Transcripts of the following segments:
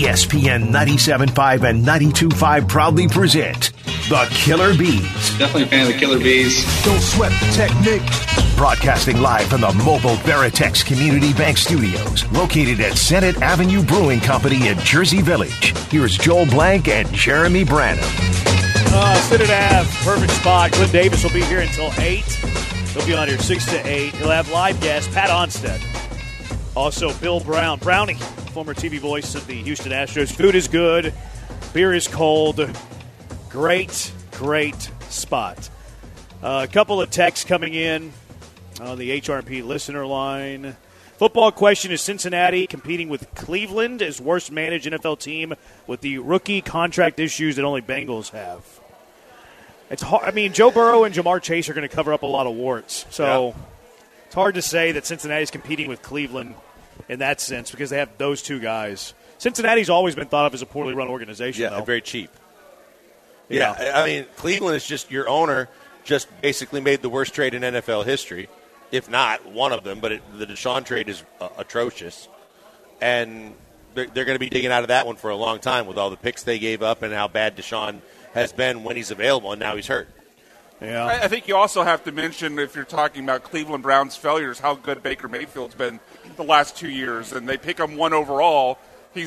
ESPN 97.5 and 92.5 proudly present the Killer Bees. Definitely a fan of the Killer Bees. Don't sweat the technique. Broadcasting live from the mobile Veritex Community Bank Studios, located at Senate Avenue Brewing Company in Jersey Village. Here's Joel Blank and Jeremy Branham. Senate Ave, perfect spot. Glenn Davis will be here until 8. He'll be on here 6 to 8. He'll have live guest Pat Onstead. Also, Bill Brown. Brownie, former TV voice of the Houston Astros. Food is good. Beer is cold. Great, great spot. A couple of texts coming in on the HRP listener line. Football question: is Cincinnati competing with Cleveland as worst managed NFL team with the rookie contract issues that only Bengals have? It's hard. I mean, Joe Burrow and Jamar Chase are going to cover up a lot of warts. So It's hard to say that Cincinnati's competing with Cleveland in that sense because they have those two guys. Cincinnati's always been thought of as a poorly run organization, though. Very cheap. Yeah, I mean, Cleveland is just your owner just basically made the worst trade in NFL history, if not one of them, but the Deshaun trade is atrocious. And they're going to be digging out of that one for a long time with all the picks they gave up and how bad Deshaun has been when he's available, and now he's hurt. Yeah, I think you also have to mention, if you're talking about Cleveland Browns failures, how good Baker Mayfield's been the last 2 years. And they pick him 1 overall.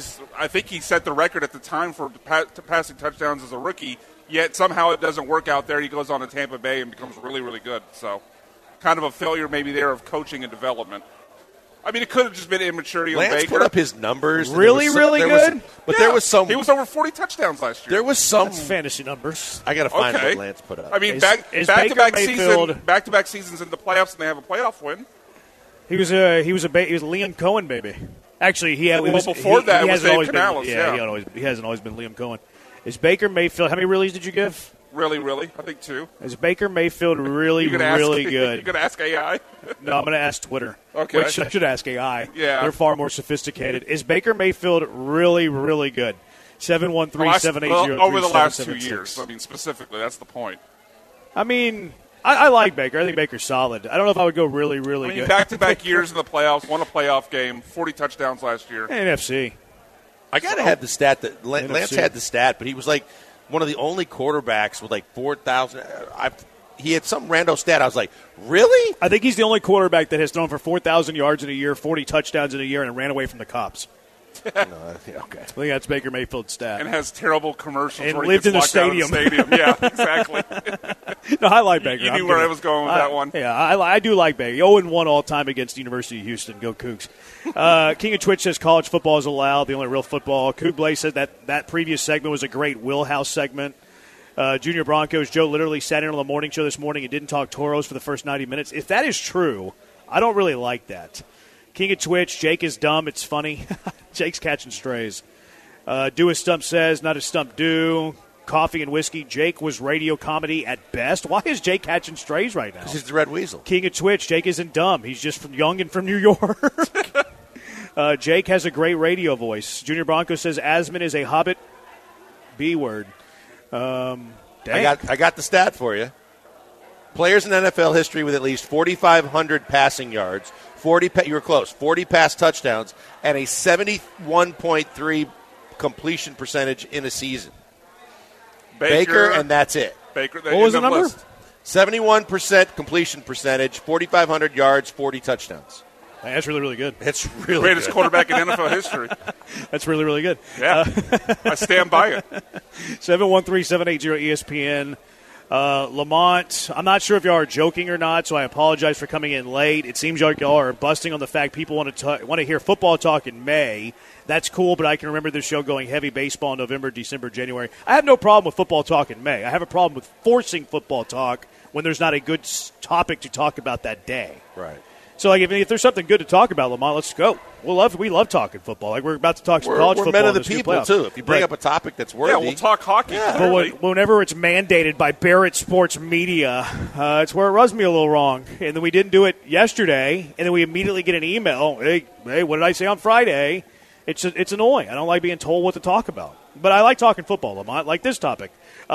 I think he set the record at the time for passing touchdowns as a rookie, yet somehow it doesn't work out there. He goes on to Tampa Bay and becomes really, really good. So kind of a failure maybe there of coaching and development. I mean, it could have just been immaturity on Baker. Lance put up his numbers. Really good? There was some. He was over 40 touchdowns last year. There was some. That's fantasy numbers. I got to find what Lance put up. I mean, back-to-back seasons in the playoffs, and they have a playoff win. He was Liam Cohen, baby. Actually, he was before that. He hasn't Canales. He hasn't always been Liam Cohen. Is Baker Mayfield? How many reallys did you give? Really? I think 2. Is Baker Mayfield really good? You're going to ask AI? No, I'm going to ask Twitter. Okay. Which I should ask AI. Yeah. They're far more sophisticated. Is Baker Mayfield really, really good? 713-780-3776. Over the last 2 years. I mean, specifically, that's the point. I mean, I like Baker. I think Baker's solid. I don't know if I would go really, really good. Back-to-back years in the playoffs, won a playoff game, 40 touchdowns last year. NFC. I got to have the stat that Lance had the stat, but he was like one of the only quarterbacks with like 4,000. He had some rando stat. I was like, really? I think he's the only quarterback that has thrown for 4,000 yards in a year, 40 touchdowns in a year, and ran away from the cops. Okay. I think that's Baker Mayfield's stat. And has terrible commercials. And where lived in the stadium. Yeah, exactly. No, I like Baker. You knew where I was going with that one. Yeah, I do like Baker. 0-1 all time against the University of Houston. Go Cougs. King of Twitch says college football is allowed, the only real football. Coug Blaze said that previous segment was a great Wheelhouse segment. Junior Broncos, Joe literally sat in on the morning show this morning and didn't talk Toros for the first 90 minutes. If that is true, I don't really like that. King of Twitch, Jake is dumb. It's funny. Jake's catching strays. Do as Stump says, not as Stump do. Coffee and whiskey. Jake was radio comedy at best. Why is Jake catching strays right now? Because he's the Red Weasel. King of Twitch, Jake isn't dumb. He's just young and from New York. Jake has a great radio voice. Junior Bronco says Asman is a Hobbit B word. I got the stat for you. Players in NFL history with at least 4,500 passing yards, you were close, 40 pass touchdowns, and a 71.3 completion percentage in a season. Baker, and that's it. Baker. What was the number? 71% completion percentage, 4,500 yards, 40 touchdowns. That's really, really good. It's really greatest good. quarterback in NFL history. That's really, really good. Yeah, I stand by it. 713-780-ESPN. Lamont, I'm not sure if y'all are joking or not, so I apologize for coming in late. It seems like y'all are busting on the fact people want to hear football talk in May. That's cool, but I can remember this show going heavy baseball in November, December, January. I have no problem with football talk in May. I have a problem with forcing football talk when there's not a good topic to talk about that day. Right. So, like, if there's something good to talk about, Lamont, let's go. We love talking football. Like, we're about to talk some college football. We're men of the people, too. If you bring up a topic that's worthy. Yeah, we'll talk hockey. Yeah. But whenever it's mandated by Barrett Sports Media, it's where it rubs me a little wrong. And then we didn't do it yesterday, and then we immediately get an email. Hey, what did I say on Friday? It's annoying. I don't like being told what to talk about. But I like talking football, Lamont, like this topic.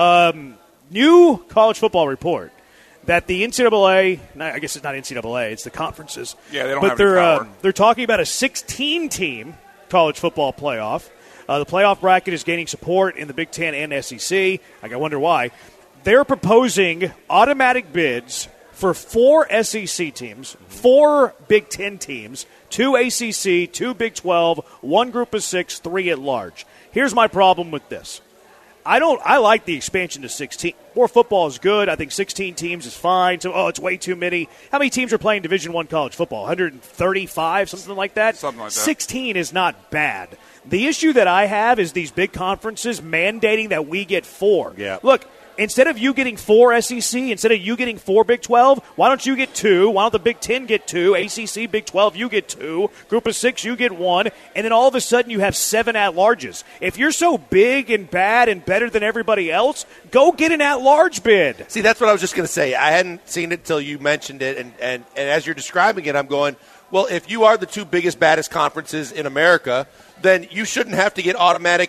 New college football report. That the NCAA, I guess it's not NCAA, it's the conferences. Yeah, they don't have any power. They're talking about a 16-team college football playoff. The playoff bracket is gaining support in the Big Ten and SEC. I wonder why. They're proposing automatic bids for 4 SEC teams, 4 Big Ten teams, 2 ACC, 2 Big 12, 1 group of 6, 3 at large. Here's my problem with this. I like the expansion to 16. More football is good. I think 16 teams is fine. So, it's way too many. How many teams are playing Division I college football? 135, something like that? Something like that. 16 is not bad. The issue that I have is these big conferences mandating that we get 4. Yeah. Look, instead of you getting 4 SEC, instead of you getting 4 Big 12, why don't you get 2? Why don't the Big 10 get 2? ACC, Big 12, you get 2. Group of 6, you get 1. And then all of a sudden you have 7 at-larges. If you're so big and bad and better than everybody else, go get an at-large bid. See, that's what I was just going to say. I hadn't seen it until you mentioned it, and as you're describing it, I'm going, well, if you are the 2 biggest, baddest conferences in America, then you shouldn't have to get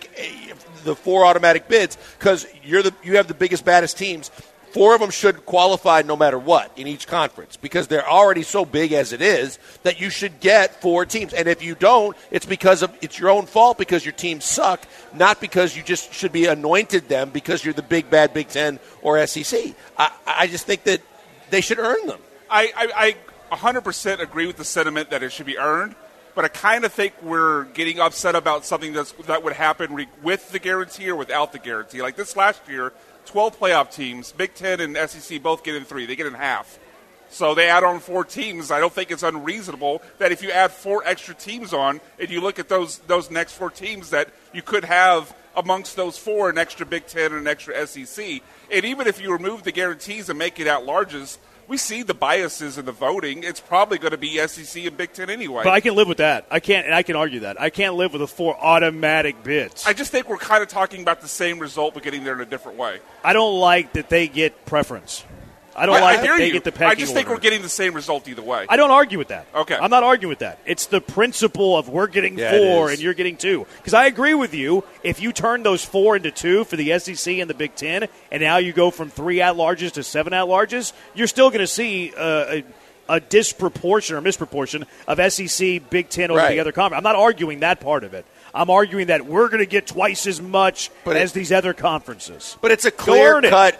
the 4 automatic bids because you have the biggest, baddest teams. 4 of them should qualify no matter what in each conference because they're already so big as it is that you should get 4 teams. And if you don't, it's your own fault because your teams suck, not because you just should be anointed them because you're the big, bad Big Ten or SEC. I just think that they should earn them. I 100% agree with the sentiment that it should be earned. But I kind of think we're getting upset about something that would happen with the guarantee or without the guarantee. Like this last year, 12 playoff teams, Big Ten and SEC both get in 3. They get in half. So they add on 4 teams. I don't think it's unreasonable that if you add 4 extra teams on, and you look at those next 4 teams, that you could have amongst those 4 an extra Big Ten and an extra SEC. And even if you remove the guarantees and make it at-larges, we see the biases in the voting. It's probably going to be SEC and Big Ten anyway. But I can live with that. I can argue that. I can't live with the 4 automatic bids. I just think we're kind of talking about the same result but getting there in a different way. I don't like that they get preference. I don't like that they get the pecking I just think order. we're getting the same result either way. I don't argue with that. Okay. I'm not arguing with that. It's the principle of we're getting 4 and you're getting 2. Because I agree with you. If you turn those 4 into 2 for the SEC and the Big Ten, and now you go from 3 at-larges to 7 at-larges, you're still going to see a disproportion or misproportion of SEC, Big Ten over the other conference. I'm not arguing that part of it. I'm arguing that we're going to get twice as much as these other conferences. But it's a clear-cut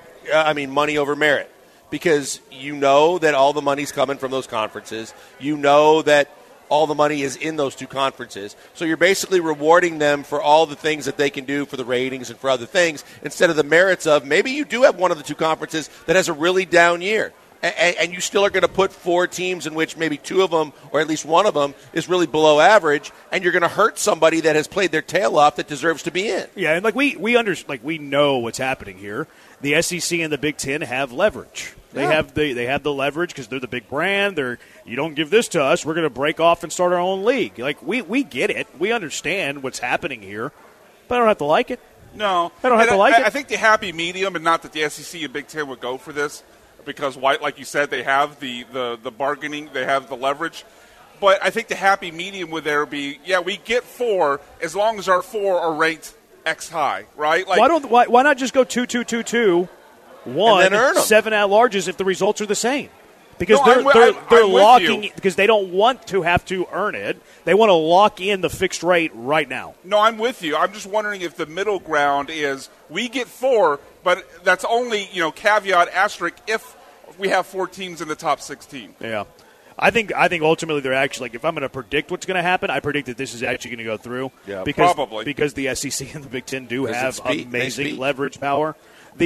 money over merit. Because you know that all the money's coming from those conferences. You know that all the money is in those 2 conferences. So you're basically rewarding them for all the things that they can do for the ratings and for other things instead of the merits of maybe you do have one of the 2 conferences that has a really down year. And you still are going to put 4 teams in which maybe 2 of them or at least one of them is really below average, and you're going to hurt somebody that has played their tail off that deserves to be in. Yeah, and we know what's happening here. The SEC and the Big Ten have leverage. They have the leverage because they're the big brand. You don't give this to us, we're going to break off and start our own league. Like we get it. We understand what's happening here, but I don't have to like it. No, I don't have to like it. I think the happy medium, and not that the SEC and Big Ten would go for this, because like you said, they have the bargaining, they have the leverage. But I think the happy medium would there be, we get 4 as long as our 4 are ranked X high, right? Like, why not just go 2, 2, 2, 2, 1, and then earn them. 7 at-larges if the results are the same? Because they're locking because they don't want to have to earn it. They want to lock in the fixed rate right now. No, I'm with you. I'm just wondering if the middle ground is we get 4, but that's only, caveat asterisk if we have 4 teams in the top 16. Yeah. I think ultimately they're actually, if I'm going to predict what's going to happen, I predict that this is actually going to go through. Yeah, probably. Because the SEC and the Big Ten do have amazing leverage power.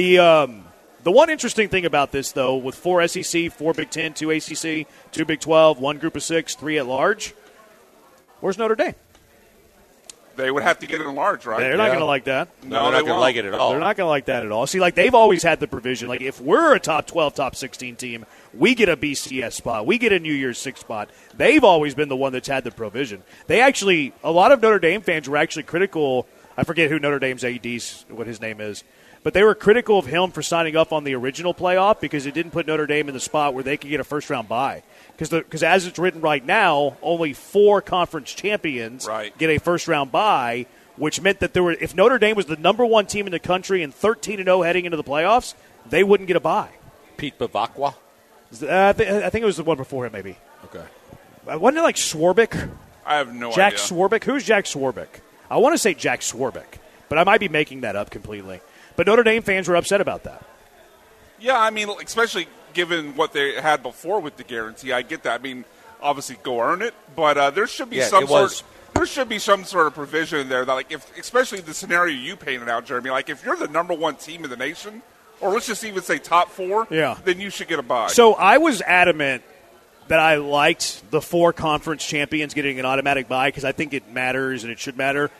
The one interesting thing about this, though, with 4 SEC, 4 Big Ten, 2 ACC, 2 Big 12, 1 group of 6, 3 at large, where's Notre Dame? They would have to get it in large, right? They're not going to like that. No, they're not going to like it at all. They're not going to like that at all. See, they've always had the provision. Like, if we're a top 12, top 16 team, we get a BCS spot. We get a New Year's Six spot. They've always been the one that's had the provision. A lot of Notre Dame fans were actually critical. I forget who Notre Dame's AD's, what his name is. But they were critical of him for signing up on the original playoff because it didn't put Notre Dame in the spot where they could get a first-round bye. Because as it's written right now, only 4 conference champions get a first-round bye, which meant that if Notre Dame was the number 1 team in the country and 13-0 heading into the playoffs, they wouldn't get a bye. Pete Bavacqua? I think it was the one before him, maybe. Okay. Wasn't it like Swarbrick? I have no idea. Jack Swarbrick? Who's Jack Swarbrick? I want to say Jack Swarbrick, but I might be making that up completely. But Notre Dame fans were upset about that. Yeah, I mean, especially given what they had before with the guarantee, I get that. I mean, obviously, go earn it, but there should be there should be some sort of provision in there that, like, if especially the scenario you painted out, Jeremy, like if you're the number one team in the nation, or let's just even say top 4, then you should get a bye. So I was adamant that I liked the 4 conference champions getting an automatic bye because I think it matters and it should matter.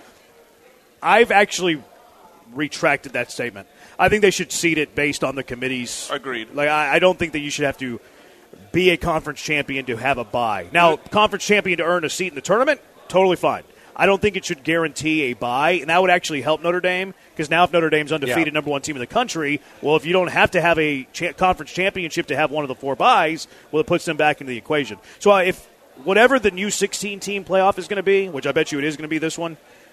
I've actually retracted that statement. I think they should seed it based on the committees. Agreed. Like I don't think that you should have to be a conference champion to have a bye. Now, conference champion to earn a seat in the tournament, totally fine. I don't think it should guarantee a bye, and that would actually help Notre Dame because now if Notre Dame's undefeated number one team in the country, well, if you don't have to have a conference championship to have one of the 4 byes, well, it puts them back into the equation. So if whatever the new 16-team playoff is going to be, which I bet you it is going to be this one,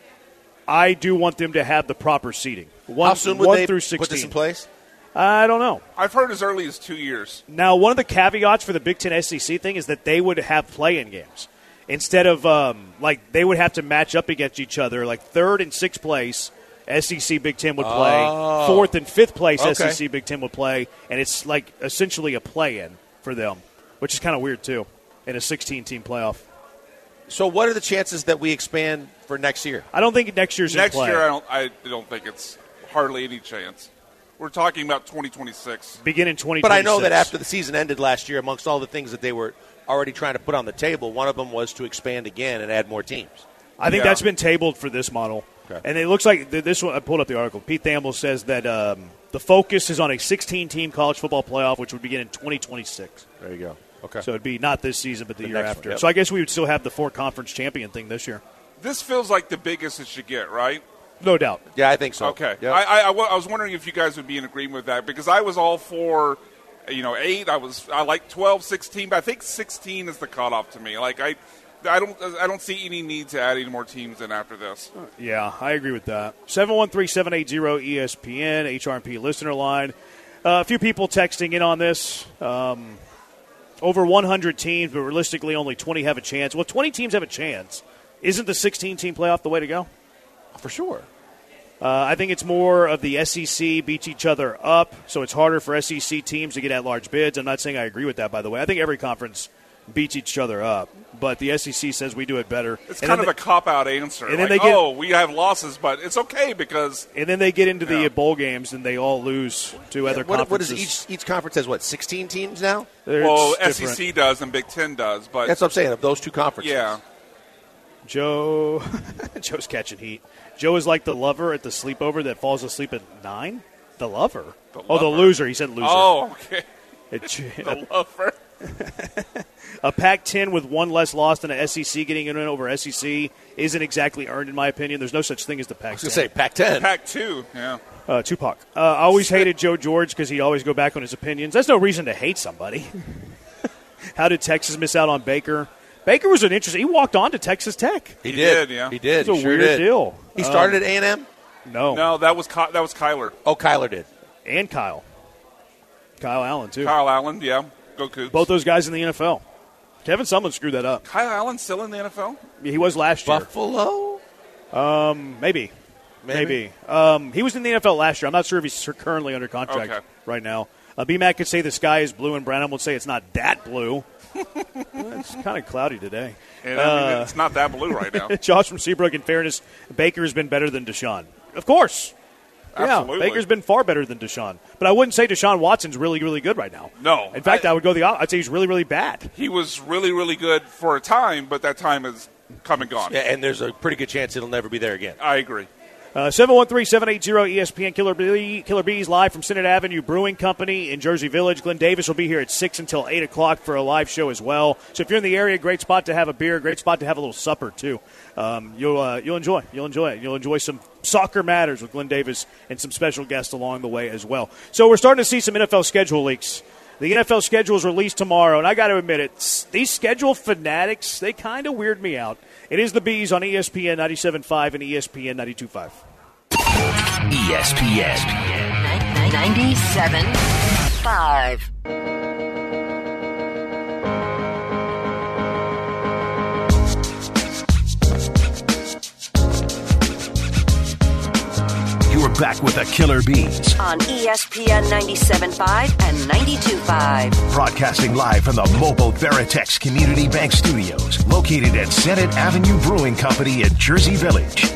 I do want them to have the proper seeding. How soon would they through 16. put this in place? I don't know. I've heard as early as 2 years. Now, one of the caveats for the Big Ten SEC thing is that they would have play-in games. Instead of, they would have to match up against each other. Like, 3rd and 6th place, SEC Big Ten would play. 4th and 5th place, SEC Big Ten would play. And it's, like, essentially a play-in for them, which is kind of weird, too, in a 16-team playoff. So what are the chances that we expand for next year? I don't think next year's in play. Next year, I don't think it's hardly any chance. We're talking about 2026. Beginning 2026. But I know that after the season ended last year, amongst all the things that they were already trying to put on the table, one of them was to expand again and add more teams. I think that's been tabled for this model. Okay. And it looks like this one, I pulled up the article. Pete Thamel says that the focus is on a 16-team college football playoff, which would begin in 2026. There you go. Okay. So it'd be not this season, but the year after. One, yep. So I guess we would still have the 4 conference champion thing this year. This feels like the biggest it should get, right? No doubt. Yeah, I think so. Okay. Yep. I was wondering if you guys would be in agreement with that because I was all for, 8. I like 12, 16, but I think 16 is the cutoff to me. Like I don't see any need to add any more teams in after this. Yeah, I agree with that. 713-780-ESPN, HRP listener line. A few people texting in on this. Over 100 teams, but realistically only 20 have a chance. Well, 20 teams have a chance. Isn't the 16-team playoff the way to go? For sure. I think it's more of the SEC beats each other up, so it's harder for SEC teams to get at-large bids. I'm not saying I agree with that, by the way. I think every conference beats each other up, but the SEC says we do it better. It's kind of a cop-out answer. And then they get, we have losses, but it's okay because... And then they get into the bowl games, and they all lose to other conferences. What is each conference has, 16 teams now? SEC does and Big Ten does. But that's what I'm saying, of those 2 conferences. Yeah. Joe's catching heat. Joe is like the lover at the sleepover that falls asleep at 9? The lover? The loser. He said loser. Oh, okay. The lover. A Pac-10 with 1 less loss than a SEC getting in over SEC isn't exactly earned, in my opinion. There's no such thing as the Pac-10. I was going to say Pac-10. Pac-2, yeah. Tupac. I always hated Joe George because he'd always go back on his opinions. That's no reason to hate somebody. How did Texas miss out on Baker? Baker was an interesting. He walked on to Texas Tech. He did, yeah. He did. It's a weird deal. He started at A&M? No, that was Kyler. Oh, Kyler did. And Kyle Allen, too. Kyle Allen, yeah. Go Cougs. Both those guys in the NFL. Kevin Sumlin screwed that up. Kyle Allen still in the NFL? Yeah, he was last year. Buffalo? Maybe. He was in the NFL last year. I'm not sure if he's currently under contract right now. B-Mac could say the sky is blue, and Branham would say it's not that blue. It's kind of cloudy today. And it's not that blue right now. Josh from Seabrook, in fairness, Baker has been better than Deshaun. Of course. Absolutely. Yeah, Baker's been far better than Deshaun. But I wouldn't say Deshaun Watson's really, really good right now. No. In fact, I would go I'd say he's really, really bad. He was really, really good for a time, but that time is come and gone. Yeah, and there's a pretty good chance it'll never be there again. I agree. 713-780-ESPN Killer Bees live from Senate Avenue Brewing Company in Jersey Village. Glenn Davis will be here at 6 until 8 o'clock for a live show as well. So if you're in the area, great spot to have a beer, great spot to have a little supper too. You'll enjoy it. You'll enjoy some Soccer Matters with Glenn Davis and some special guests along the way as well. So we're starting to see some NFL schedule leaks. The NFL schedule is released tomorrow, and I got to admit it, these schedule fanatics, they kind of weird me out. It is the Bees on ESPN 97.5 and ESPN 92.5. ESPN 97.5. back with the Killer Bees. On ESPN 97.5 and 92.5. Broadcasting live from the mobile Veritex Community Bank Studios, located at Senate Avenue Brewing Company in Jersey Village.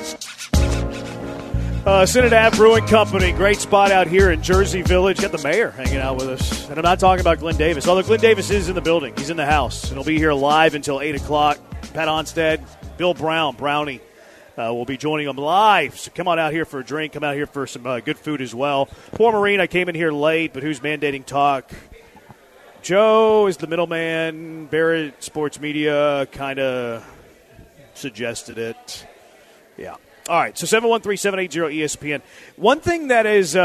Senate Ave Brewing Company, great spot out here in Jersey Village. Got the mayor hanging out with us. And I'm not talking about Glenn Davis, although Glenn Davis is in the building. He's in the house, and he'll be here live until 8 o'clock. Pat Onstad, Bill Brown, Brownie, will be joining them live. So come on out here for a drink. Come out here for some good food as well. Poor Marine, I came in here late, but who's mandating talk? Joe is the middleman. Barrett Sports Media kind of suggested it. Yeah. All right, so 713-780-ESPN. One thing that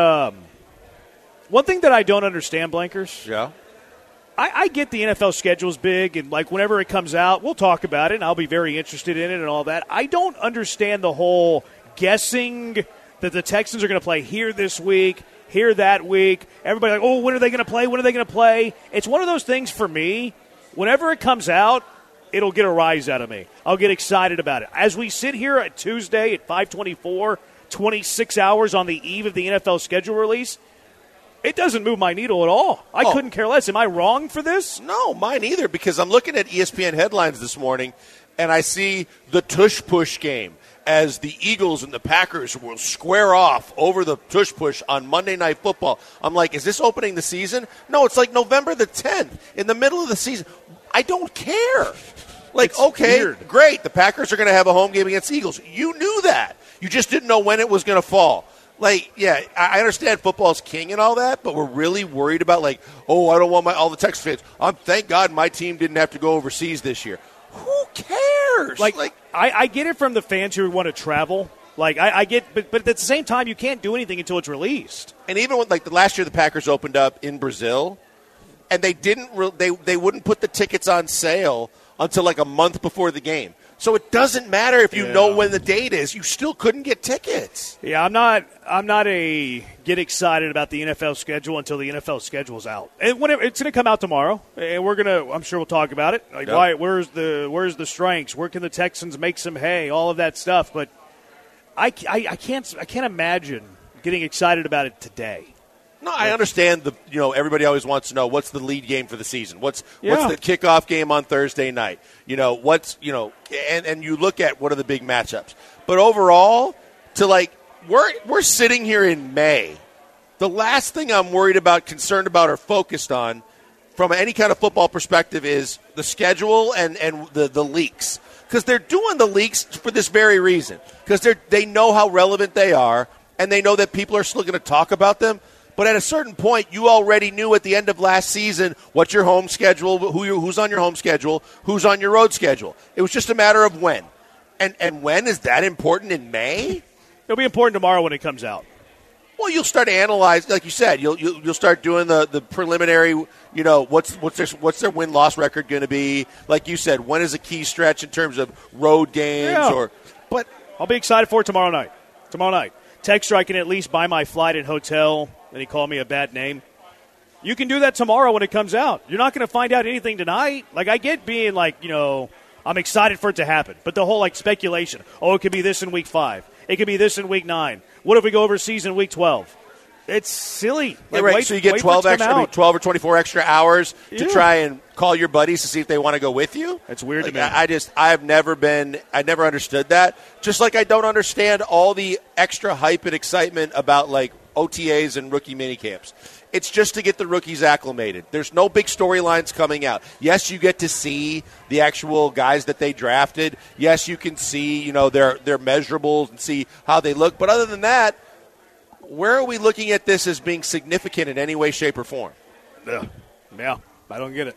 I don't understand, Blankers. Yeah. I get the NFL schedule's big, and like whenever it comes out, we'll talk about it, and I'll be very interested in it and all that. I don't understand the whole guessing that the Texans are going to play here this week, here that week. Everybody like, oh, when are they going to play? When are they going to play? It's one of those things for me. Whenever it comes out, it'll get a rise out of me. I'll get excited about it. As we sit here at Tuesday at 5:24, 26 hours on the eve of the NFL schedule release, it doesn't move my needle at all. I couldn't care less. Am I wrong for this? No, mine either, because I'm looking at ESPN headlines this morning, and I see the tush-push game as the Eagles and the Packers will square off over the tush-push on Monday Night Football. I'm like, is this opening the season? No, it's like November the 10th, in the middle of the season. I don't care. Like, it's okay, weird. Great. The Packers are going to have a home game against the Eagles. You knew that. You just didn't know when it was going to fall. Like, yeah, I understand football's king and all that, but we're really worried about, like, oh, I don't want all the Texas fans. Thank God my team didn't have to go overseas this year. Who cares? Like I get it from the fans who want to travel. Like, I get, but at the same time, you can't do anything until it's released. And even when, like, the last year the Packers opened up in Brazil, and they they wouldn't put the tickets on sale until like a month before the game. So it doesn't matter if you know when the date is. You still couldn't get tickets. Yeah, I'm not a get excited about the NFL schedule until the NFL schedule's out. And it's going to come out tomorrow, and I'm sure we'll talk about it. Like, why? Where's the strengths? Where can the Texans make some hay? All of that stuff. But I can't imagine getting excited about it today. No, I understand everybody always wants to know what's the lead game for the season. What's the kickoff game on Thursday night? And you look at what are the big matchups. But overall, we're sitting here in May. The last thing I'm worried about, concerned about, or focused on from any kind of football perspective is the schedule and the leaks. Because they're doing the leaks for this very reason. Because they know how relevant they are, and they know that people are still going to talk about them. But at a certain point, you already knew at the end of last season what's your home schedule, who's on your home schedule, who's on your road schedule. It was just a matter of when. And when is that important in May? It'll be important tomorrow when it comes out. Well, you'll start to analyze, like you said, you'll start doing the preliminary. What's their win-loss record going to be? Like you said, when is a key stretch in terms of road games? But I'll be excited for it tomorrow night. Texter, I can at least buy my flight and hotel. And he called me a bad name. You can do that tomorrow when it comes out. You're not going to find out anything tonight. Like, I get being like, I'm excited for it to happen. But the whole, speculation. Oh, it could be this in week 5. It could be this in week 9. What if we go overseas in week 12? It's silly. So you get 12 or 24 extra hours to try and call your buddies to see if they want to go with you? That's weird to me. I never understood that. Just like I don't understand all the extra hype and excitement about, OTAs and rookie minicamps. It's just to get the rookies acclimated. There's no big storylines coming out. Yes, you get to see the actual guys that they drafted. Yes, you can see, their measurables and see how they look. But other than that, where are we looking at this as being significant in any way, shape, or form? Yeah, I don't get it.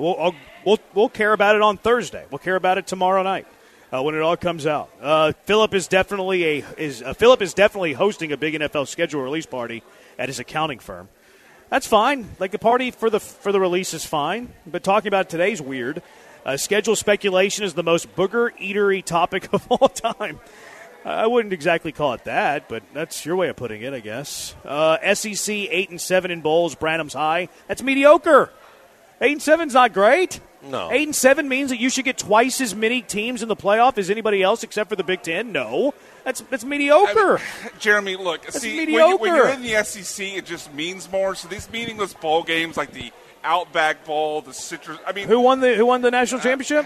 We'll care about it on Thursday. We'll care about it tomorrow night. When it all comes out. Philip is definitely hosting a big NFL schedule release party at his accounting firm. That's fine. Like, the party for the release is fine. But talking about today's weird. Schedule speculation is the most booger-eatery topic of all time. I wouldn't exactly call it that, but that's your way of putting it, I guess. SEC 8-7 in bowls, Branham's high. That's mediocre. 8-7's not great. No. 8-7 means that you should get twice as many teams in the playoff as anybody else except for the Big Ten. No, that's mediocre. Jeremy, look, That's see, mediocre. when you're in the SEC, it just means more. So these meaningless bowl games like the Outback Bowl, the Citrus. I mean, Who won the national championship?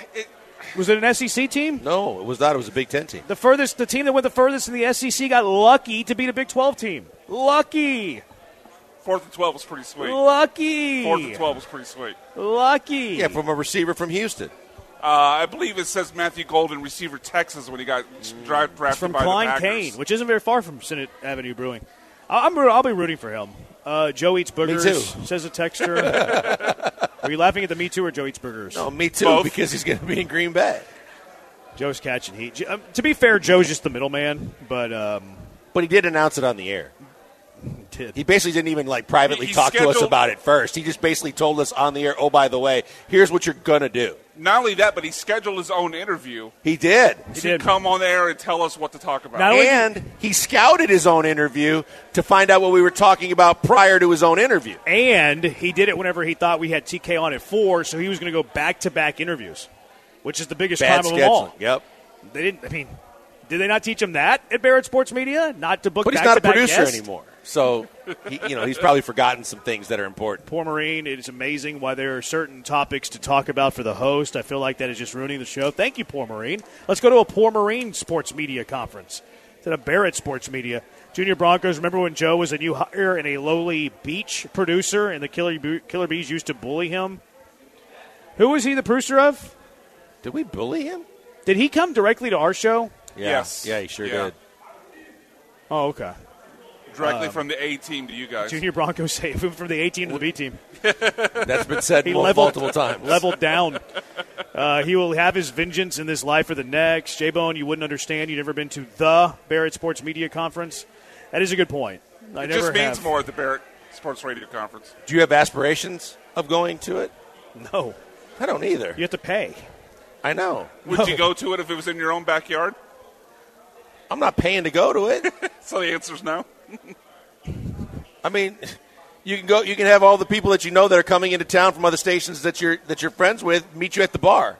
Was it an SEC team? No, it was not. It was a Big Ten team. The team that went the furthest in the SEC got lucky to beat a Big 12 team. Lucky. 4th and 12 was pretty sweet. Lucky. 4th and 12 was pretty sweet. Lucky. Yeah, from a receiver from Houston. I believe it says Matthew Golden, receiver Texas, when he got drafted From by Klein the Packers. Kane, which isn't very far from Senate Avenue Brewing. I'll be rooting for him. Joe eats boogers. Me too. Says a texter. Are you laughing at the Me Too or Joe eats boogers? No, me too, Both. because he's going to be in Green Bay. Joe's catching heat. To be fair, Joe's just the middleman, but But he did announce it on the air. did. He basically didn't even privately He talk to us scheduled- about it first. He just basically told us on the air, "Oh, by the way, here's what you're gonna do." Not only that, but he scheduled his own interview. He did, He didn't come on air and tell us what to talk about. Not only- and he scouted his own interview to find out what we were talking about prior to his own interview. And he did it whenever he thought we had TK on at 4, so he was going to go back-to-back interviews, which is the biggest Bad crime of them all. scheduling. Yep. They didn't. I mean, did they not teach him that at Barrett Sports Media? Not to book. But he's not a back-to-back producer guests? anymore, so he's probably forgotten some things that are important. Poor Marine. It is amazing why there are certain topics to talk about for the host. I feel like that is just ruining the show. Thank you, Poor Marine. Let's go to a Poor Marine Sports Media conference instead of Barrett Sports Media. Junior Broncos. Remember when Joe was a new hire and a lowly beach producer, and the Killer Bees used to bully him? Who was he the producer of? Did we bully him? Did he come directly to our show? Yeah. Yes. Yeah, he sure Yeah. did. Oh, okay. Directly from the A team to you guys. Junior Broncos save him from the A team to the B team. That's been said He multiple times. Leveled down. He will have his vengeance in this life or the next. J-Bone, you wouldn't understand. You've never been to the Barrett Sports Media Conference. That is a good point. I It never just means have. more at the Barrett Sports Radio Conference. Do you have aspirations of going to it? No. I don't either. You have to pay. I know. Would you go to it if it was in your own backyard? I'm not paying to go to it. So the answer's no. I mean, you can go. You can have all the people that you know that are coming into town from other stations that you're friends with meet you at the bar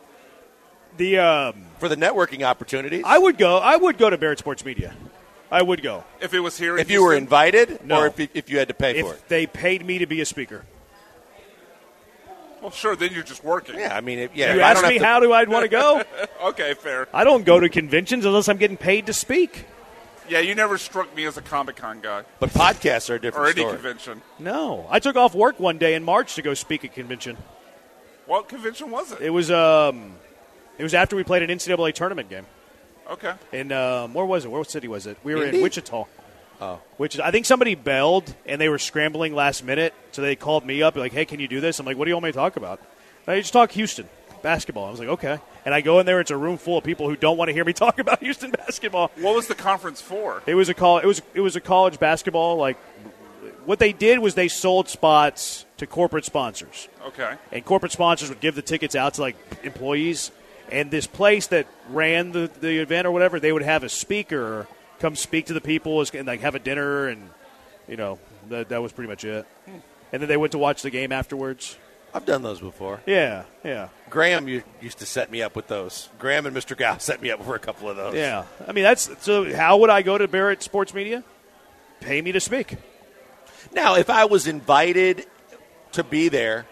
for the networking opportunities. I would go to Barrett Sports Media. I would go. If it was here in if you were Houston? invited, No. or if you had to pay for it. If they paid me to be a speaker. Well, sure, then you're just working. Yeah, I mean, if You I ask don't me have to, how do I want to go? Okay, fair. I don't go to conventions unless I'm getting paid to speak. Yeah, you never struck me as a Comic-Con guy but podcasts are a or different any story. convention. No. I took off work one day in March to go speak at convention. What convention was it? It was after we played an NCAA tournament game. Okay. And where was it? What city was it? We were Indy? in Wichita. Oh. I think somebody bailed, and they were scrambling last minute, so they called me up, like, hey, can you do this? I'm like, what do you want me to talk about? I just talk Houston basketball. I was like, okay. And I go in there, it's a room full of people who don't want to hear me talk about Houston basketball. What was the conference for? It was a college basketball. Like, what they did was they sold spots to corporate sponsors. Okay. And corporate sponsors would give the tickets out to, like, employees. And this place that ran the event or whatever, they would have a speaker come speak to the people and, like, have a dinner. And, that was pretty much it. And then they went to watch the game afterwards. I've done those before. Yeah. Graham used to set me up with those. Graham and Mr. Gow set me up for a couple of those. Yeah. I mean, so how would I go to Barrett Sports Media? Pay me to speak. Now, if I was invited to be there,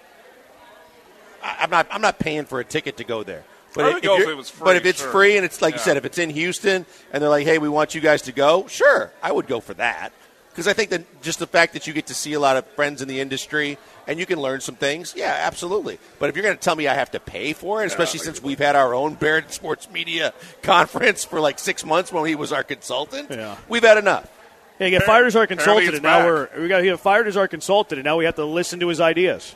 I'm not paying for a ticket to go there. But I would go if it was free, But if it's sure. free and it's like you Yeah. said, if it's in Houston and they're like, "Hey, we want you guys to go," sure, I would go for that because I think that just the fact that you get to see a lot of friends in the industry and you can learn some things, yeah, absolutely. But if you're going to tell me I have to pay for it, especially since we've had our own Barrett Sports Media conference for like 6 months when he was our consultant, Yeah. we've had enough. Yeah, he got fired as our consultant, it's and now back. he got fired as our consultant, and now we have to listen to his ideas.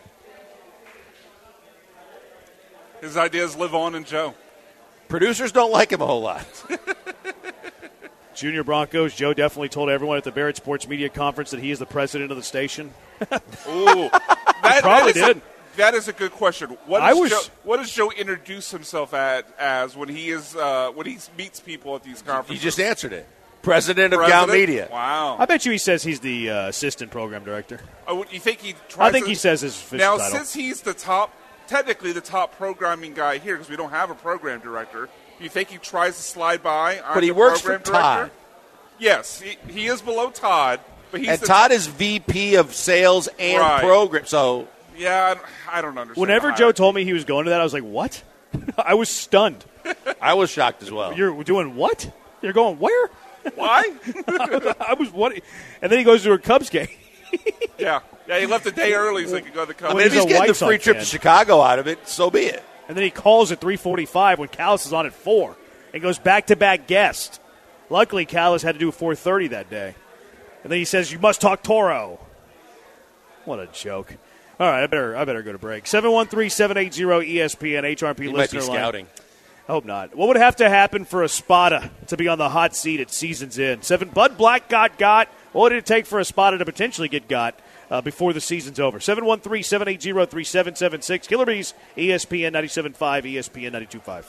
His ideas live on in Joe. Producers don't like him a whole lot. Junior Broncos, Joe definitely told everyone at the Barrett Sports Media Conference that he is the president of the station. Ooh, that probably is did. That is a good question. What does Joe introduce himself as when he meets people at these You conferences? just answered it. President of Gow Media. Wow. I bet you he says he's the assistant program director. Oh, you think he tries I think to, he says his official now, title. since he's technically the top programming guy here, because we don't have a program director, you think he tries to slide by? But he works for Todd. Yes, he is below Todd. But he's And Todd is VP of sales and program. So yeah, I don't understand. Whenever Joe told me he was going to that, I was like, what? I was stunned. I was shocked as well. You're doing what? You're going where? Why? I was what? And then he goes to a Cubs game. Yeah, he left a day early so he could go to the Cubs. I mean, if he's getting the free trip to Chicago out of it, so be it. And then he calls at 3:45 when Callis is on at 4 and goes back-to-back guest. Luckily, Callis had to do 4:30 that day. And then he says, "You must talk Toro." What a joke. All right, I better go to break. 713-780-ESPN, HRP He listener might be line. scouting. I hope not. What would have to happen for Espada to be on the hot seat at season's end? Bud Black got. What would it take for Espada to potentially get got before the season's over? 713-780-3776. Killer Bees, ESPN 97.5, ESPN 92.5.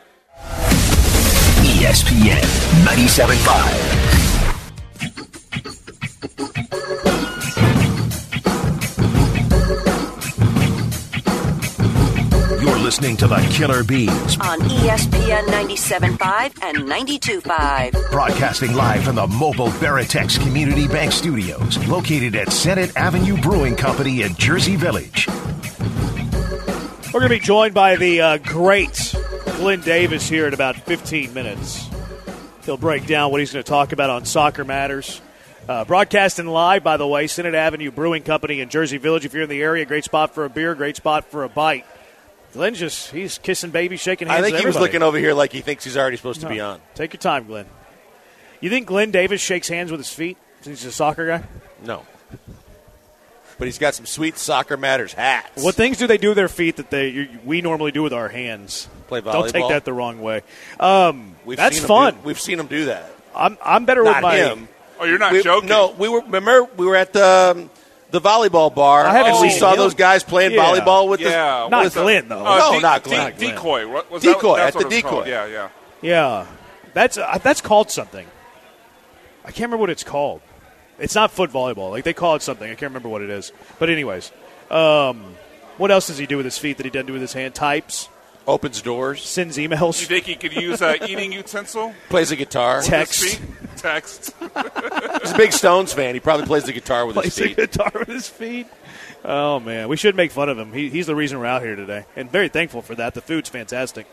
ESPN 97.5. You're listening to the Killer Bees, On ESPN 97.5 and 92.5. broadcasting live from the mobile Veritex Community Bank Studios, located at Senate Avenue Brewing Company in Jersey Village. We're going to be joined by the great Glenn Davis here in about 15 minutes. He'll break down what he's going to talk about on Soccer Matters. Broadcasting live, by the way, Senate Avenue Brewing Company in Jersey Village. If you're in the area, great spot for a beer, great spot for a bite. Glenn he's kissing babies, shaking hands I think with he was everybody. looking over here like he thinks he's already supposed to be on. Take your time, Glenn. You think Glenn Davis shakes hands with his feet since he's a soccer guy? No. But he's got some sweet Soccer Matters hats. What things do they do with their feet that we normally do with our hands? Play volleyball. Don't take that the wrong way. That's seen fun. We've seen him do that. I'm better Not with my him. Oh, you're not joking? No, we were at the volleyball bar, I haven't and we seen saw him. those guys playing volleyball with Yeah. not with Glenn though. No, not Glenn. Decoy. What was Decoy, that? at the That's what it was Decoy. called. Yeah. Yeah, that's called something. I can't remember what it's called. It's not foot volleyball. Like they call it something. I can't remember what it is. But anyways, what else does he do with his feet that he doesn't do with his hand? Types, Opens doors, sends You emails, think he could use an eating utensil? plays the guitar. text, Text. He's a big Stones fan. He probably plays the guitar with his plays the feet. guitar with his feet. Oh man, we should make fun of him. He's the reason we're out here today, and very thankful for that. The food's fantastic.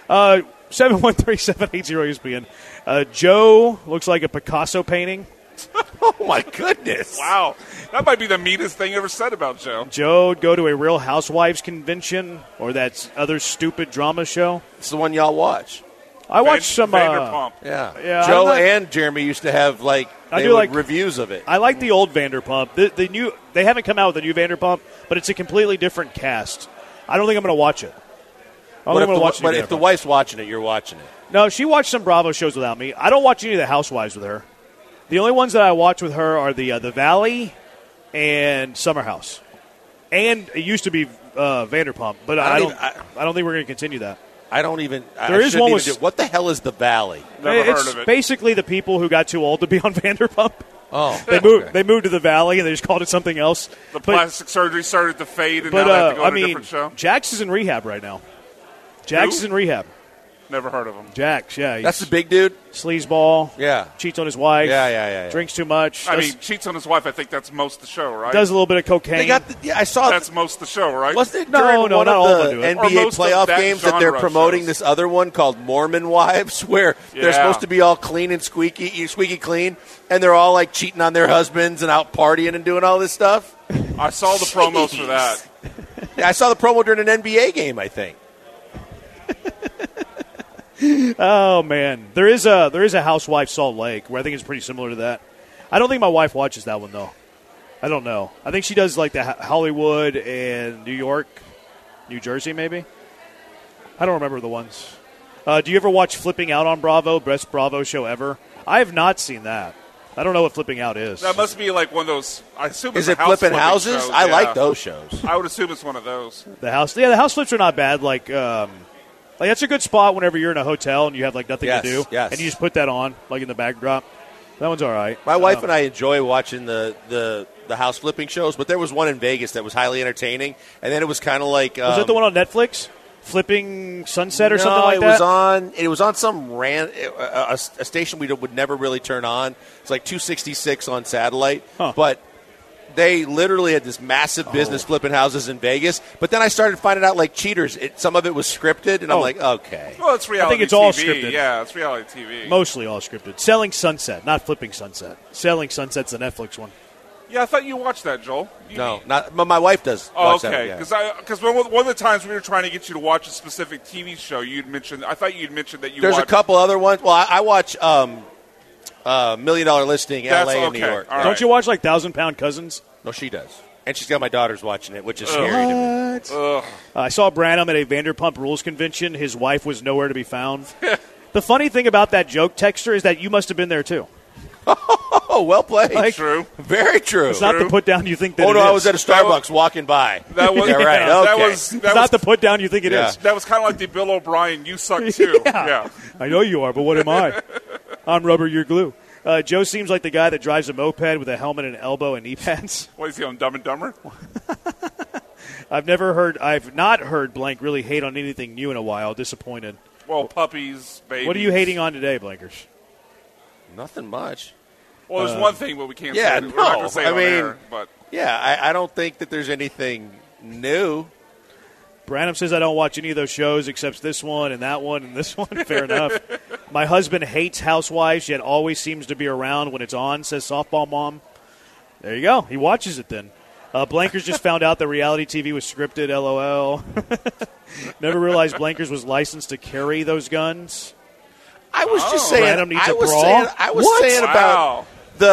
713-780-ESPN. Joe looks like a Picasso painting. Oh my goodness! Wow. That might be the meanest thing ever said about Joe. Joe would go to a Real Housewives convention or that other stupid drama show. It's the one y'all watch. I watched some. Vanderpump. Yeah. I'm Joe not- and Jeremy used to have I do like- reviews of it. I like the old Vanderpump. The new. They haven't come out with a new Vanderpump, but it's a completely different cast. I don't think I'm going to watch it. But if the wife's watching it, you're watching it. No, she watched some Bravo shows without me. I don't watch any of the Housewives with her. The only ones that I watch with her are the Valley and Summer House, and it used to be Vanderpump. But I don't think we're going to continue that. I don't even. There is one with. What the hell is the Valley? Never It's heard of it. basically the people who got too old to be on Vanderpump. Oh, They moved to the Valley and they just called it something else. The plastic surgery started to fade, and But now they have to go to a different show. Jax is in rehab right now. Jax Who? is in rehab. Never heard of him. Jax, yeah, that's the big dude. sleazeball. Yeah. Cheats on his wife. Yeah. Drinks too much. I mean, cheats on his wife. I think that's most of the show, right? does a little bit of cocaine. They got. I saw. That's most of the show, right? Wasn't it No, during no, one not all of of the them do it. Or NBA most of playoff that games that they're genre promoting shows. this other one called Mormon Wives, where they're Yeah. supposed to be all clean and squeaky clean, and they're all like cheating on their husbands and out partying and doing all this stuff? I saw the promos for that. Yeah, I saw the promo during an NBA game, I think. Oh man, there is a Housewife Salt Lake where I think it's pretty similar to that. I don't think my wife watches that one though. I don't know. I think she does like the Hollywood and New York, New Jersey maybe. I don't remember the ones. Do you ever watch Flipping Out on Bravo? Best Bravo show ever. I have not seen that. I don't know what Flipping Out is. That must be like one of those. I assume it's Is a it house flipping houses? shows. I Yeah. like those shows. I would assume it's one of those. The house flips are not bad. Like that's a good spot whenever you're in a hotel and you have like nothing Yes, to do, yes. and you just put that on like in the backdrop. That one's all right. My wife and I enjoy watching the house flipping shows, but there was one in Vegas that was highly entertaining, and then it was kind of like was it the one on Netflix, Flipping Sunset or something like that? It was on some a station we would never really turn on. It's like 266 on satellite, but they literally had this massive business flipping houses in Vegas. But then I started finding out, like, cheaters. Some of it was scripted, and I'm like, okay. Well, it's reality I think it's TV. all scripted. Yeah, it's reality TV. Mostly all scripted. Selling Sunset, not Flipping Sunset. Selling Sunset's the Netflix one. Yeah, I thought you watched that, Joel. No, not. My wife does. Oh, watch okay. Because one of the times we were trying to get you to watch a specific TV show, I thought you'd mentioned that you. There's watched, a couple other ones. Well, I watch $1 Million Listing, That's L.A. and okay. New York. All right. Don't you watch like 1,000-Pound Cousins? No, she does. And she's got my daughters watching it, which is scary to me. I saw Branham at a Vanderpump Rules convention. His wife was nowhere to be found. The funny thing about that joke, Texter, is that you must have been there too. Oh, well played. True. Very true. It's not the put down you think that Oh, no, it is. I was at a Starbucks walking by. That was Yeah, right. Okay. It's not the put down you think it is. That was kind of like the Bill O'Brien, you suck too. Yeah. I know you are, but what am I? I'm rubber, you're glue. Joe seems like the guy that drives a moped with a helmet and elbow and knee pads. What is he on Dumb and Dumber? I've not heard Blank really hate on anything new in a while. Disappointed. Well, puppies, babies. What are you hating on today, Blankers? Nothing much. Well, there's one thing, but we can't yeah, say it. We're not going to say it on mean, air. But yeah, I don't think that there's anything new. Branham says I don't watch any of those shows except this one and that one and this one. Fair enough. My husband hates Housewives, yet always seems to be around when it's on, says Softball Mom. There you go. He watches it then. Blankers just found out that reality TV was scripted, LOL. Never realized Blankers was licensed to carry those guns. I was just saying. Branham needs a brawl? I was saying about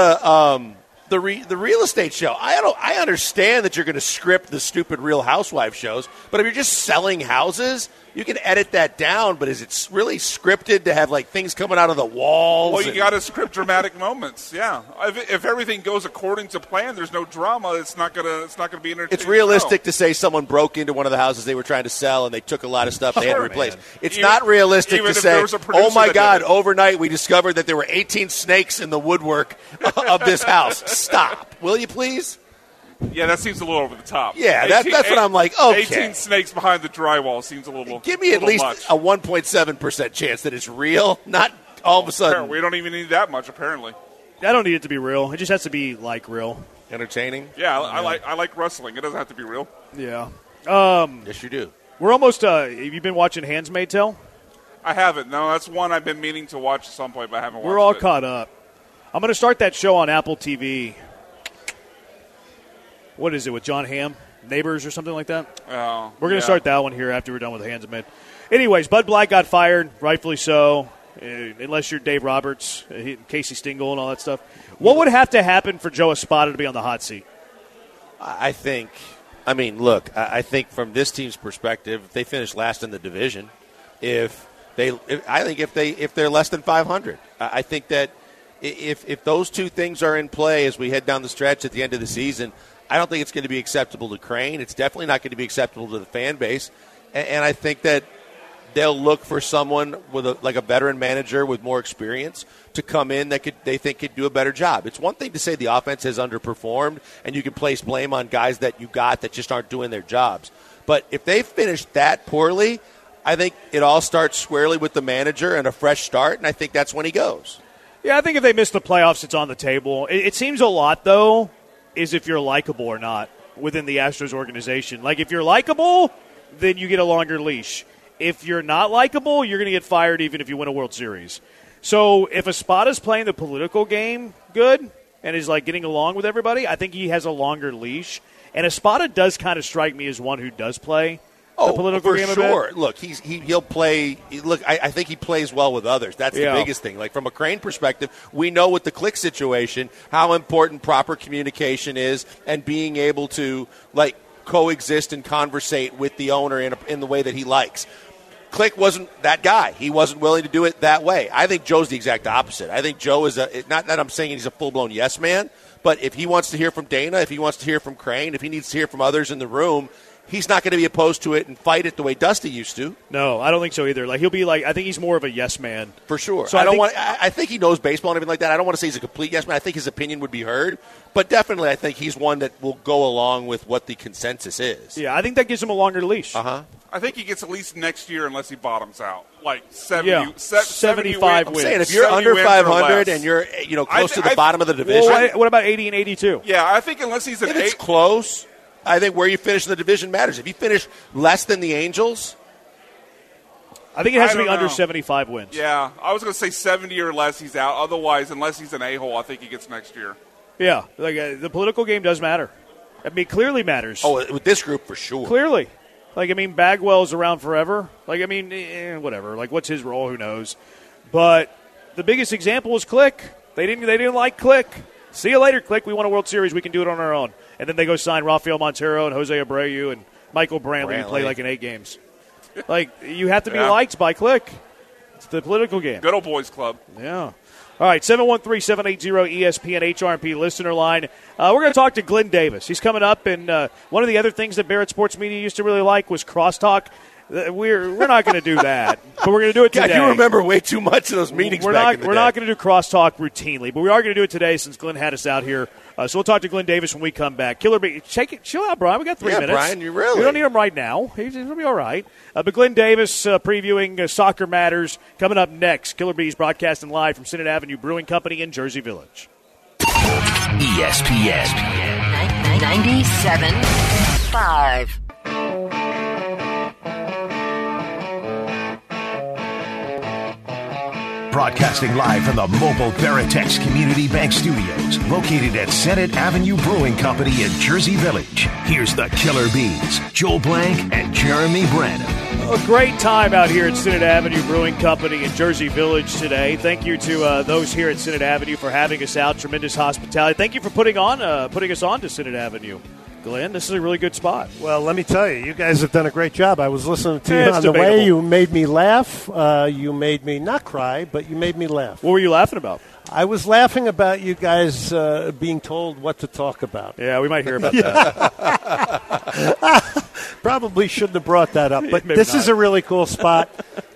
the real estate show. I understand that you're going to script the stupid Real Housewives shows, but if you're just selling houses, you can edit that down. But is it really scripted to have like things coming out of the walls? Well, you got to script dramatic moments. Yeah, if everything goes according to plan, there's no drama. It's not gonna be entertaining. It's realistic to say someone broke into one of the houses they were trying to sell and they took a lot of stuff they had to replace. It's not realistic to say, oh my God, overnight we discovered that there were 18 snakes in the woodwork of this house. Stop. Will you please? Yeah, that seems a little over the top. Yeah, that's what I'm like, okay. 18 snakes behind the drywall seems a little Give me at least much. a 1.7% chance that it's real, not all of a sudden. We don't even need that much, apparently. I don't need it to be real. It just has to be, like, real. Entertaining? Yeah, I like wrestling. It doesn't have to be real. Yeah. Yes, you do. We're almost, have you been watching Handmaid's Tale? I haven't. No, that's one I've been meaning to watch at some point, but I haven't watched it. We're all caught up. I'm going to start that show on Apple TV. What is it, with John Hamm? Neighbors or something like that? Oh, we're going to start that one here after we're done with Handmaid. Anyways, Bud Black got fired, rightfully so, unless you're Dave Roberts, Casey Stengel and all that stuff. What would have to happen for Joe Espada to be on the hot seat? I think from this team's perspective, if they finish last in the division, if they're less than 500, I think that if those two things are in play as we head down the stretch at the end of the season, I don't think it's going to be acceptable to Crane. It's definitely not going to be acceptable to the fan base. And I think that they'll look for someone with a veteran manager with more experience to come in that they think could do a better job. It's one thing to say the offense has underperformed and you can place blame on guys that you got that just aren't doing their jobs. But if they finish that poorly, I think it all starts squarely with the manager and a fresh start, and I think that's when he goes. Yeah, I think if they miss the playoffs, it's on the table. It seems a lot, though, is if you're likable or not within the Astros organization. Like, if you're likable, then you get a longer leash. If you're not likable, you're going to get fired even if you win a World Series. So if Espada's playing the political game good and is, like, getting along with everybody, I think he has a longer leash. And Espada does kind of strike me as one who does play the political game a bit. Sure. Look, he'll play. Look, I think he plays well with others. That's the biggest thing. Like, from a Crane perspective, we know with the Click situation how important proper communication is and being able to, like, coexist and conversate with the owner in the way that he likes. Click wasn't that guy. He wasn't willing to do it that way. I think Joe's the exact opposite. I think Joe is not that I'm saying he's a full-blown yes man, but if he wants to hear from Dana, if he wants to hear from Crane, if he needs to hear from others in the room, he's not going to be opposed to it and fight it the way Dusty used to. No, I don't think so either. Like he'll be like, I think he's more of a yes man for sure. So I think he knows baseball and everything like that. I don't want to say he's a complete yes man. I think his opinion would be heard, but definitely I think he's one that will go along with what the consensus is. Yeah, I think that gives him a longer leash. I think he gets at least next year unless he bottoms out. Like 75 wins. I'm saying if you're under 500 and you're close to the bottom of the division. Well, what about 80 and 82? Yeah, I think unless he's if it's close, I think where you finish in the division matters. If you finish less than the Angels, I think it has to be under 75 wins. Yeah, I was going to say 70 or less, he's out. Otherwise, unless he's an a-hole, I think he gets next year. Yeah, like the political game does matter. I mean, clearly matters. Oh, with this group for sure. Clearly. Like, I mean, Bagwell's around forever. Like, I mean, whatever. Like, what's his role? Who knows? But the biggest example was Click. They didn't like Click. See you later, Click. We won a World Series. We can do it on our own. And then they go sign Rafael Montero and Jose Abreu and Michael Brantley and play like in 8 games. Like, you have to be liked by Click. It's the political game. Good old boys club. Yeah. All right, 713-780-ESPN HRP listener line. We're going to talk to Glenn Davis. He's coming up, and one of the other things that Barrett Sports Media used to really like was crosstalk. We're not going to do that, but we're going to do it today. God, you remember way too much of those meetings We're back in the We're day. not going to do crosstalk routinely, but we are going to do it today since Glenn had us out here. So we'll talk to Glenn Davis when we come back. Killer B, chill out, Brian. We got 3 minutes. Brian, you really? We don't need him right now. He's going to be all right. But Glenn Davis previewing Soccer Matters coming up next. Killer Bees broadcasting live from Senate Avenue Brewing Company in Jersey Village. ESPN 97.5. Broadcasting live from the mobile Veritex Community Bank Studios, located at Senate Avenue Brewing Company in Jersey Village. Here's the Killer Bees, Joel Blank and Jeremy Branham. A great time out here at Senate Avenue Brewing Company in Jersey Village today. Thank you to those here at Senate Avenue for having us out. Tremendous hospitality. Thank you for putting us on to Senate Avenue. Glenn, this is a really good spot. Well, let me tell you, you guys have done a great job. I was listening to you on debatable. the way. You made me laugh. You made me not cry, but you made me laugh. What were you laughing about? I was laughing about you guys being told what to talk about. Yeah, we might hear about that. Probably shouldn't have brought that up, but this is a really cool spot.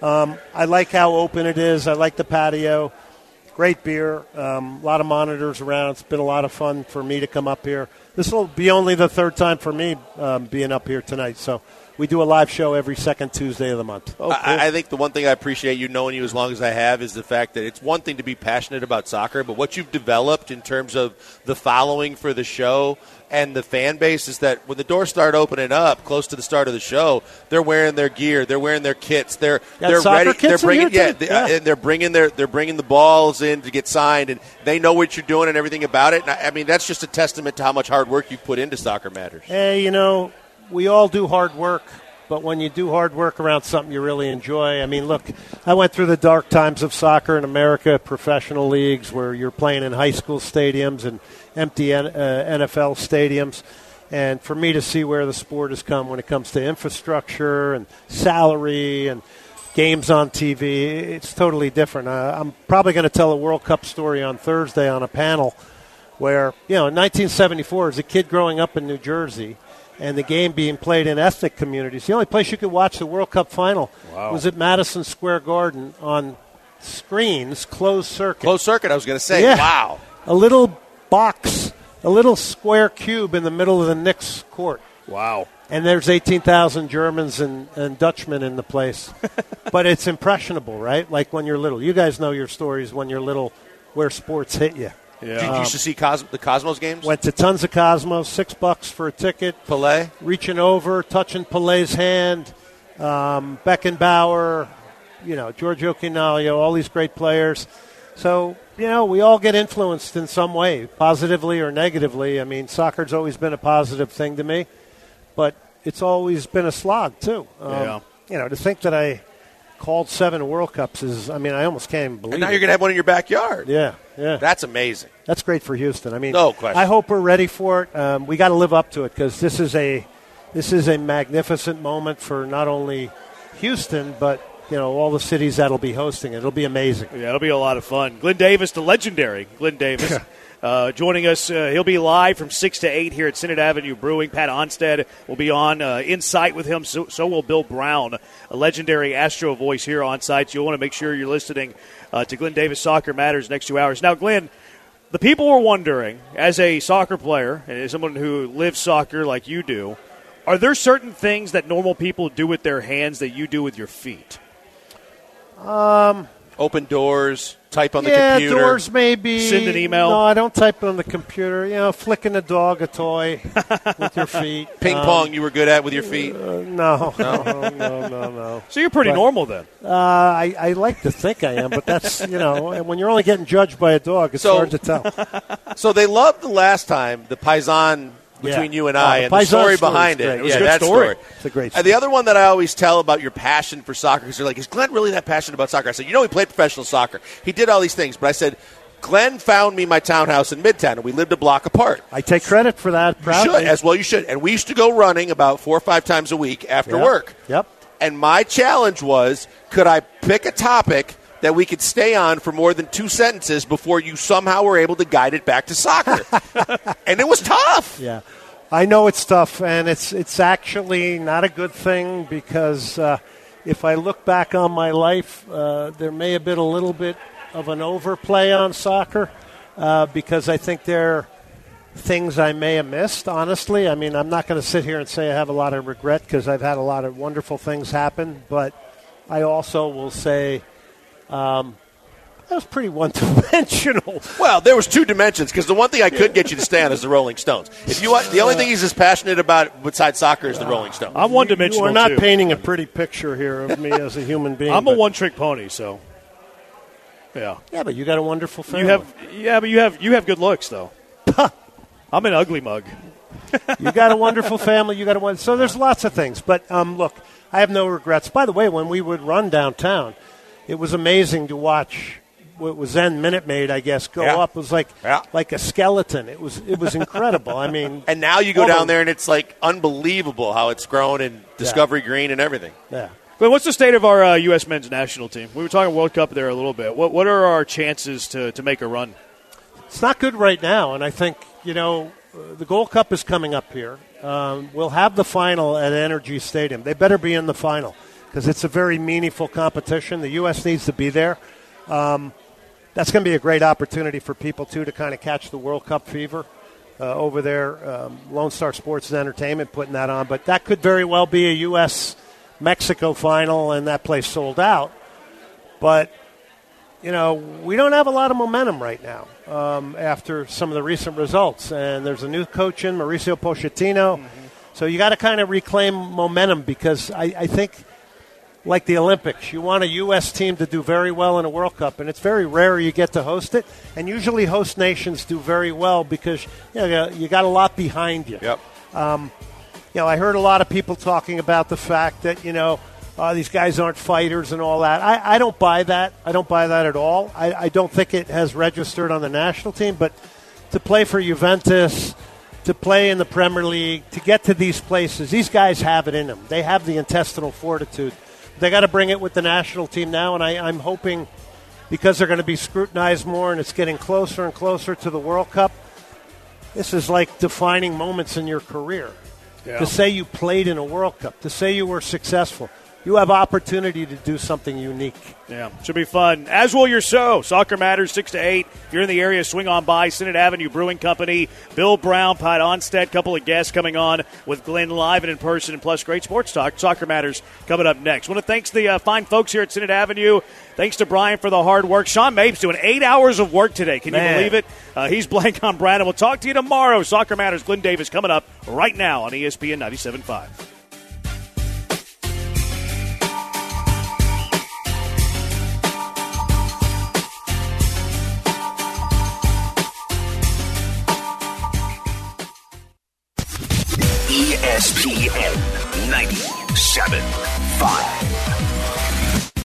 I like how open it is. I like the patio. Great beer. A lot of monitors around. It's been a lot of fun for me to come up here. This will be only the 3rd time for me being up here tonight. So we do a live show every second Tuesday of the month. Oh, cool. I think the one thing I appreciate you knowing you as long as I have is the fact that it's one thing to be passionate about soccer, but what you've developed in terms of the following for the show and the fan base is that when the doors start opening up close to the start of the show, they're wearing their gear, they're wearing their kits, they're ready. They're bringing and they're bringing the balls in to get signed, and they know what you're doing and everything about it. And I mean, that's just a testament to how much hard work you put into Soccer Matters. Hey, we all do hard work, but when you do hard work around something you really enjoy, I mean, look, I went through the dark times of soccer in America, professional leagues where you're playing in high school stadiums and empty NFL stadiums. And for me to see where the sport has come when it comes to infrastructure and salary and games on TV, it's totally different. I'm probably going to tell a World Cup story on Thursday on a panel where, in 1974, as a kid growing up in New Jersey, and the game being played in ethnic communities, the only place you could watch the World Cup final was at Madison Square Garden on screens, closed circuit. Closed circuit, I was going to say. Yeah. Wow. A little box, a little square cube in the middle of the Knicks court. Wow. And there's 18,000 Germans and Dutchmen in the place. But it's impressionable, right? Like when you're little. You guys know your stories when you're little where sports hit you. Yeah. Did you used to see the Cosmos games? Went to tons of Cosmos, $6 for a ticket. Pelé? Reaching over, touching Pelé's hand, Beckenbauer, Giorgio Chinaglia, all these great players. So, we all get influenced in some way, positively or negatively. I mean, soccer's always been a positive thing to me, but it's always been a slog, too. To think that I called 7 World Cups is, I almost can't even believe it. And now you're going to have one in your backyard. Yeah. That's amazing. That's great for Houston. No question. I hope we're ready for it. We got to live up to it because this is a magnificent moment for not only Houston but all the cities that'll be hosting it. It'll be amazing. Yeah, it'll be a lot of fun. Glenn Davis, the legendary Glenn Davis, joining us. He'll be live from 6 to 8 here at Senate Avenue Brewing. Pat Onstad will be on Insight with him. So will Bill Brown, a legendary Astro voice here on site. So you'll want to make sure you're listening to Glenn Davis Soccer Matters next 2 hours. Now, Glenn, the people were wondering, as a soccer player and as someone who lives soccer like you do, are there certain things that normal people do with their hands that you do with your feet? Open doors, type on the computer. Yeah, doors maybe. Send an email. No, I don't type on the computer. Flicking a dog a toy with your feet. Ping pong you were good at with your feet? No. So you're pretty normal then. I like to think I am, but that's, and when you're only getting judged by a dog, it's hard to tell. So they loved the last time, the Paisan between you and I, and the story behind it. It was a good story. It's a great story. And the other one that I always tell about your passion for soccer, because they're like, is Glenn really that passionate about soccer? I said, he played professional soccer. He did all these things. But I said, Glenn found me my townhouse in Midtown, and we lived a block apart. I take credit for that proudly. You should, as well you should. And we used to go running about 4 or 5 times a week after work. Yep. And my challenge was, could I pick a topic that we could stay on for more than 2 sentences before you somehow were able to guide it back to soccer? And it was tough. Yeah. I know it's tough, and it's actually not a good thing because if I look back on my life, there may have been a little bit of an overplay on soccer because I think there are things I may have missed, honestly. I mean, I'm not going to sit here and say I have a lot of regret because I've had a lot of wonderful things happen, but I also will say that was pretty one-dimensional. Well, there was 2 dimensions because the one thing I could get you to stay on is the Rolling Stones. If you want, the only thing he's as passionate about besides soccer is the Rolling Stones. I'm one-dimensional. We're not painting a pretty picture here of me as a human being. I'm a one-trick pony, so yeah. Yeah, but you got a wonderful family. You have good looks though. I'm an ugly mug. You got a wonderful family. You got a so there's lots of things. But look, I have no regrets. By the way, when we would run downtown, it was amazing to watch. What was then Minute Maid, I guess, go up. It was like a skeleton. It was incredible. I mean, and now you go down there and it's like unbelievable how it's grown and Discovery Green and everything. Yeah. But what's the state of our U.S. men's national team? We were talking World Cup there a little bit. What are our chances to make a run? It's not good right now, and I think the Gold Cup is coming up here. We'll have the final at Energy Stadium. They better be in the final because it's a very meaningful competition. The U.S. needs to be there. That's going to be a great opportunity for people, too, to kind of catch the World Cup fever over there. Lone Star Sports and Entertainment putting that on. But that could very well be a U.S.-Mexico final, and that place sold out. But, we don't have a lot of momentum right now after some of the recent results. And there's a new coach in, Mauricio Pochettino. Mm-hmm. So you got to kind of reclaim momentum because I think – like the Olympics, you want a U.S. team to do very well in a World Cup, and it's very rare you get to host it. And usually host nations do very well because you got a lot behind you. Yep. I heard a lot of people talking about the fact that, these guys aren't fighters and all that. I don't buy that. I don't buy that at all. I don't think it has registered on the national team, but to play for Juventus, to play in the Premier League, to get to these places, these guys have it in them. They have the intestinal fortitude. They got to bring it with the national team now, and I'm hoping because they're going to be scrutinized more and it's getting closer and closer to the World Cup, this is like defining moments in your career. Yeah. To say you played in a World Cup, to say you were successful, you have opportunity to do something unique. Yeah, should be fun. As will your show. Soccer Matters, 6 to 8. If you're in the area, swing on by. Senate Avenue Brewing Company. Bill Brown, Pat Onstad, couple of guests coming on with Glenn live and in person, and plus great sports talk. Soccer Matters coming up next. Want to thank the fine folks here at Senate Avenue. Thanks to Brian for the hard work. Sean Mapes doing 8 hours of work today. Can you believe it? He's blank on Brandon. We'll talk to you tomorrow. Soccer Matters, Glenn Davis coming up right now on ESPN 97.5. ESPN 97.5.